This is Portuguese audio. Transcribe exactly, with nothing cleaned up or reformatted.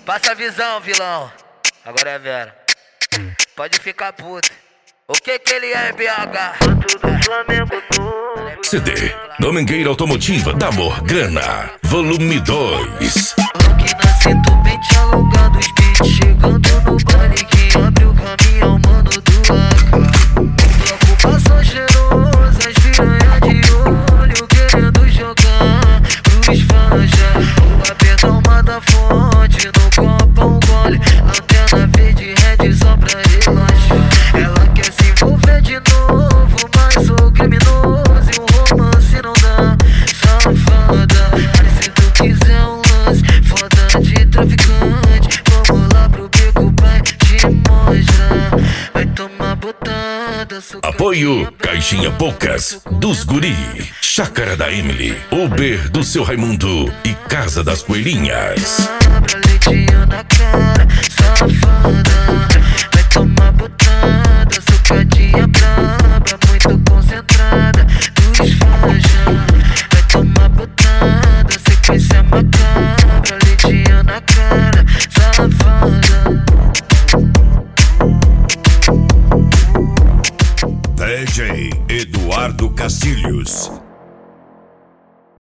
Passa a visão, vilão. Agora é Vera. Pode ficar puto. O que que ele é em B H? do Flamengo todo. C D Domingueira Automotiva da Morgana, volume dois. Aqui na cinto, pente alongado, os beats chegando no baile que abre o caminho, mano do A K. Bloco passou cheiroso, as piranha de olho querendo jogar pros fãs já. O apertão mata fonte, no copo um gole, antena verde, red só pra relaxar. Ela quer se envolver de novo, mas sou criminoso e o romance não dá, safada. Mas se tu quiser um lance, foda de traficante, vamos lá pro beco, pai, te mostrar. Vai tomar botada, sucadinha. Apoio Caixinha Poucas dos Guri, Chácara da Emily, Uber do seu Raimundo e Casa das Coelhinhas. Pra leitinha na cara, safada. Vai tomar botada, sucadinha braba, muito concentrada, dos fãs já. Vai tomar botada, sequência macabra, leitinha na cara, safada. D J Eduardo Castilhos.